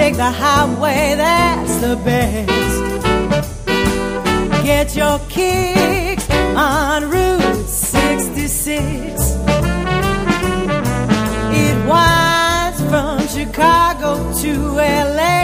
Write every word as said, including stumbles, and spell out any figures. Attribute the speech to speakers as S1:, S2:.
S1: take the highway, that's the best. Get your kicks on Route sixty-six. It winds from Chicago to L A.